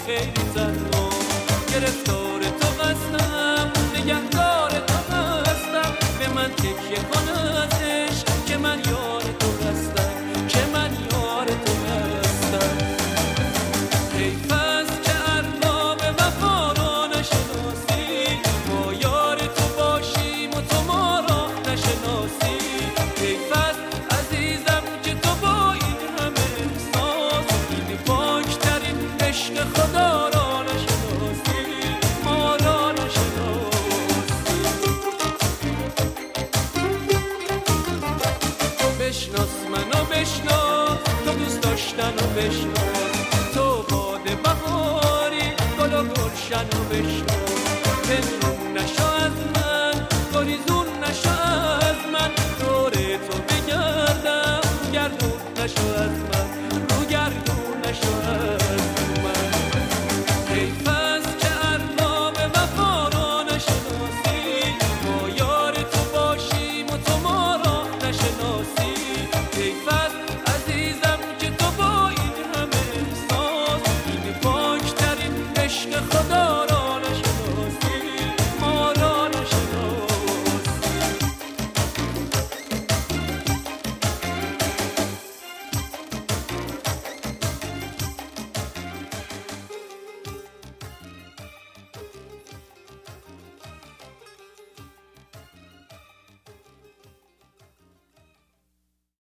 خیلی تنها، گرفتار تو هستم، نگهدار تو هستم، به من تکیه کن ازش که من یار تو هستم، که من یار تو هستم. حیف است که ارباب وفا را نشناسی، ما یار تو باشیم و تو ما را نشناسی. حیف است عزیزم که تو با این همه احساس این پاکترین عشق خدا را نشناسی، ما را نشناسی. بشناس منو بشناس، تو دوست داشتن و بشناس، تو باد بهاری گل و گلشن و بشناس.